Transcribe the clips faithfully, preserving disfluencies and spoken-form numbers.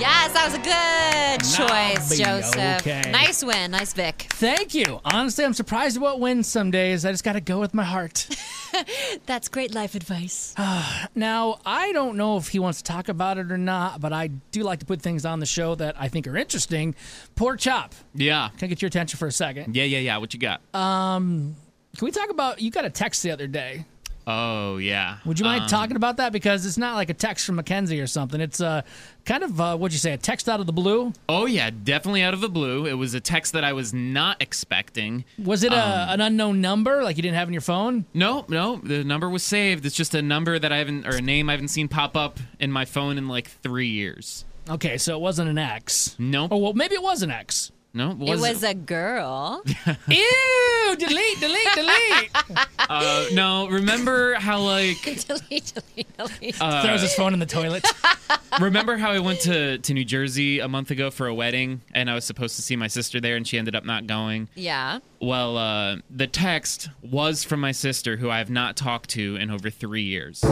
Yes, that was a good choice, Joseph. Okay. Nice win. Nice Vic. Thank you. Honestly, I'm surprised about wins some days. I just got to go with my heart. That's great life advice. Now, I don't know if he wants to talk about it or not, but I do like to put things on the show that I think are interesting. Pork chop. Yeah. Can I get your attention for a second? Yeah, yeah, yeah. What you got? Um, can we talk about, you got a text the other day. Oh, yeah. Would you mind Um, talking about that? Because it's not like a text from Mackenzie or something. It's uh, kind of, uh, what'd you say, a text out of the blue? Oh, yeah, definitely out of the blue. It was a text that I was not expecting. Was it a, Um, an unknown number like you didn't have in your phone? No, no, the number was saved. It's just a number that I haven't, or a name I haven't seen pop up in my phone in like three years. Okay, so it wasn't an X. Nope. Oh, well, maybe it was an X. No, It was a girl. Ew, delete, delete, delete. uh, no, remember how, like, delete, delete, delete. uh, Throws his phone in the toilet. remember how I went to, to New Jersey a month ago for a wedding, and I was supposed to see my sister there, and she ended up not going? Yeah. Well, uh, the text was from my sister, who I have not talked to in over three years.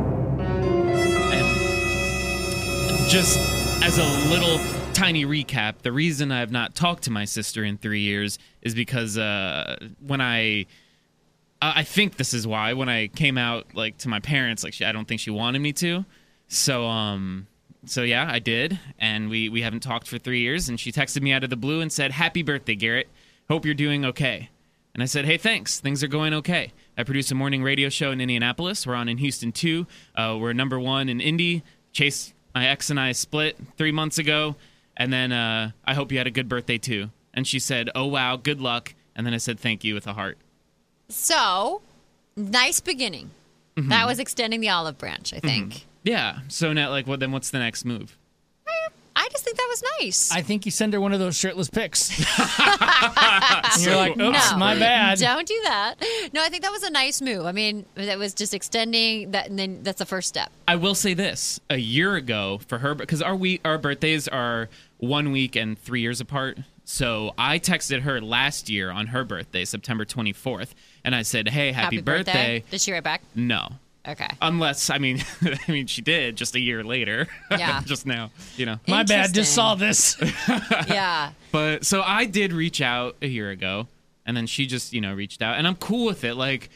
And just as a little tiny recap, the reason I have not talked to my sister in three years is because uh, when I... I think this is why, when I came out, like, to my parents, like, she, I don't think she wanted me to. So, um... So, yeah, I did, and we, we haven't talked for three years, and she texted me out of the blue and said, "Happy birthday, Garrett. Hope you're doing okay." And I said, "Hey, thanks. Things are going okay. I produce a morning radio show in Indianapolis. We're on in Houston, too. Uh, we're number one in Indy. Chase, my ex, and I split three months ago. And then uh, I hope you had a good birthday, too." And she said, "Oh, wow, good luck." And then I said, "Thank you," with a heart. So, nice beginning. Mm-hmm. That was extending the olive branch, I think. Mm-hmm. Yeah. So now, like, well, then what's the next move? I just think that was nice. I think you send her one of those shirtless pics. And you're like, oops, No. my bad. Don't do that. No, I think that was a nice move. I mean, that was just extending that, and then that's the first step. I will say this: a year ago for her, because our we our birthdays are one week and three years apart. So I texted her last year on her birthday, September twenty-fourth, and I said, "Hey, happy, birthday. Did she write back? No. Okay. Unless, I mean, I mean, she did just a year later. Yeah. Just now, you know. My bad, just Interesting. saw this. Yeah. But so I did reach out a year ago, and then she just, you know, reached out, and I'm cool with it. Like,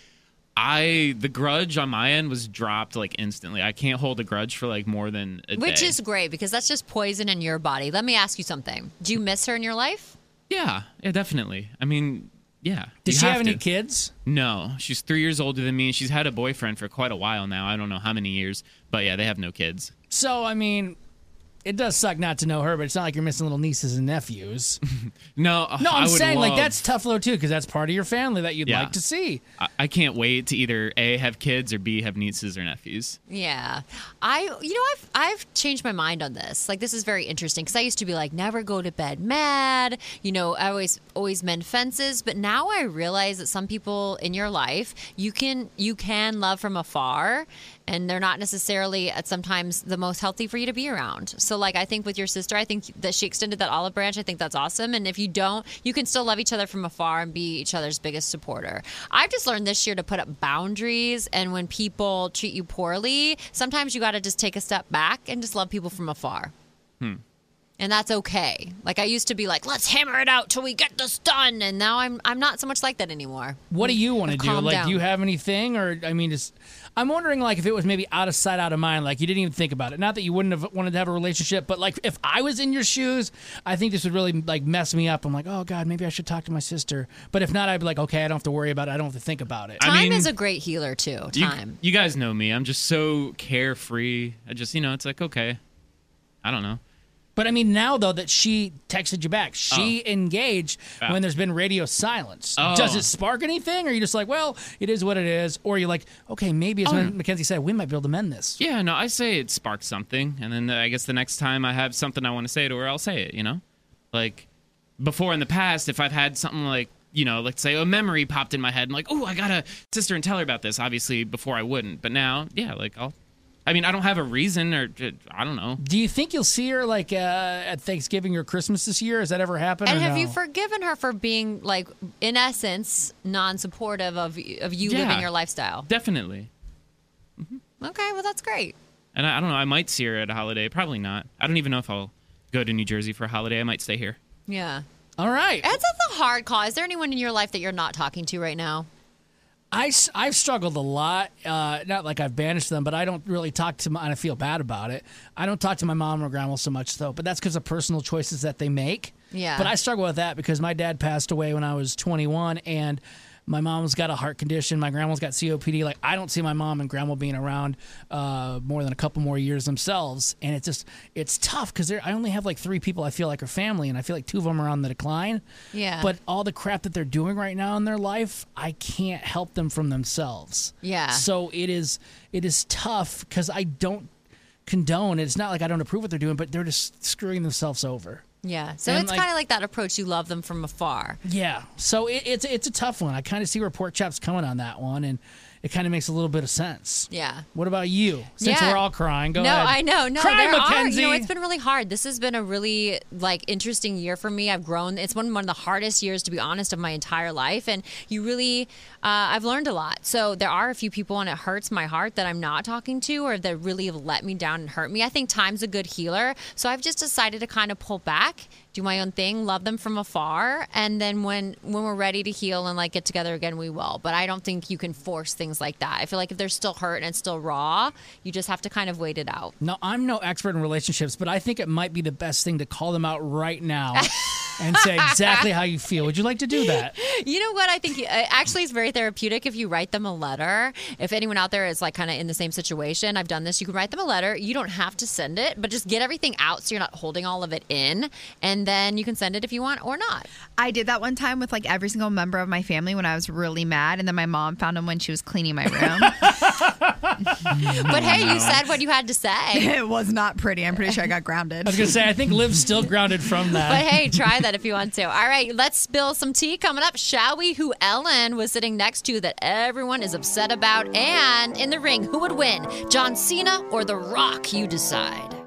I, the grudge on my end was dropped like instantly. I can't hold a grudge for like more than a Which day. is great because that's just poison in your body. Let me ask you something. Do you miss her in your life? Yeah, yeah, definitely. I mean, yeah. Does you she have any to. kids? No, she's three years older than me. She's had a boyfriend for quite a while now. I don't know how many years, but yeah, they have no kids. So, I mean, it does suck not to know her, but it's not like you're missing little nieces and nephews. No, No, I I'm would saying, like, love- that's tough, though, too, because that's part of your family that you'd Yeah. like to see. I, I can't wait to either A, have kids, or B, have nieces or nephews. Yeah. I, you know, I've, I've changed my mind on this. Like, this is very interesting because I used to be like, never go to bed mad. You know, I always, always mend fences. But now I realize that some people in your life, you can, you can love from afar. And they're not necessarily at sometimes the most healthy for you to be around. So, like, I think with your sister, I think that she extended that olive branch. I think that's awesome. And if you don't, you can still love each other from afar and be each other's biggest supporter. I've just learned this year to put up boundaries. And when people treat you poorly, sometimes you got to just take a step back and just love people from afar. Hmm. And that's okay. Like, I used to be like, let's hammer it out till we get this done. And now I'm I'm not so much like that anymore. What do you want to I've do? calmed Like, down. do you have anything? Or, I mean, just, I'm wondering, like, if it was maybe out of sight, out of mind, like, you didn't even think about it. Not that you wouldn't have wanted to have a relationship, but, like, if I was in your shoes, I think this would really, like, mess me up. I'm like, oh, God, maybe I should talk to my sister. But if not, I'd be like, okay, I don't have to worry about it. I don't have to think about it. I Time mean, is a great healer, too. You, Time. you guys know me. I'm just so carefree. I just, you know, it's like, okay. I don't know. But I mean, now though that she texted you back, she engaged Yeah. when there's been radio silence. Oh. Does it spark anything, or are you just like, well, it is what it is, or you're like, okay, maybe as Oh. Mackenzie said, we might be able to mend this. Yeah, no, I say it sparked something, and then uh, I guess the next time I have something I want to say to her, I'll say it, you know? Like, before in the past, if I've had something like, you know, let's say a memory popped in my head, and like, oh, I gotta sister and tell her about this. Obviously, before I wouldn't, but now, yeah, like, I'll, I mean, I don't have a reason, or uh, I don't know. Do you think you'll see her like uh, at Thanksgiving or Christmas this year? Has that ever happened? And or have no? you forgiven her for being, like, in essence, non-supportive of of you Yeah. living your lifestyle? Definitely. Okay, well, that's great. And I, I don't know, I might see her at a holiday. Probably not. I don't even know if I'll go to New Jersey for a holiday, I might stay here. Yeah. All right. That's, that's a hard call. Is there anyone in your life that you're not talking to right now? I, I've struggled a lot. Uh, not like I've banished them, but I don't really talk to my, and I feel bad about it. I don't talk to my mom or grandma so much, though, but that's because of personal choices that they make. Yeah. But I struggle with that because my dad passed away when I was twenty-one, and my mom's got a heart condition. My grandma's got C O P D. Like, I don't see my mom and grandma being around uh, more than a couple more years themselves. And it's just, it's tough because I only have like three people I feel like are family, and I feel like two of them are on the decline. Yeah. But all the crap that they're doing right now in their life, I can't help them from themselves. Yeah. So it is, it is tough because I don't condone it. It's not like I don't approve what they're doing, but they're just screwing themselves over. Yeah. So And, it's like- kind of like that approach. You love them from afar. Yeah, so it, it's it's a tough one. I kind of see where Pork Chop's coming on that one, and it kind of makes a little bit of sense. Yeah. What about you? Since Yeah. we're all crying, go no, ahead. I know. No, Cry, there are. Mackenzie. You know, it's been really hard. This has been a really like interesting year for me. I've grown. It's been one of the hardest years, to be honest, of my entire life. And you really, uh, I've learned a lot. So there are a few people, and it hurts my heart that I'm not talking to, or that really have let me down and hurt me. I think time's a good healer. So I've just decided to kind of pull back, do my own thing, love them from afar, and then when when we're ready to heal and like get together again, we will. But I don't think you can force things like that. I feel like if they're still hurt and it's still raw, you just have to kind of wait it out. No, I'm no expert in relationships, but I think it might be the best thing to call them out right now and say exactly how you feel. Would you like to do that? You know what? I think uh, actually it's very therapeutic if you write them a letter. If anyone out there is like kind of in the same situation, I've done this. You can write them a letter. You don't have to send it, but just get everything out so you're not holding all of it in. And then you can send it if you want or not. I did that one time with like every single member of my family when I was really mad, and then my mom found them when she was cleaning my room. But hey, you said what you had to say. It was not pretty. I'm pretty sure I got grounded. I was going to say, I think Liv's still grounded from that. But hey, try that if you want to. All right, let's spill some tea coming up, shall we? Who Ellen was sitting next to that everyone is upset about. And in the ring, who would win? John Cena or The Rock? You decide.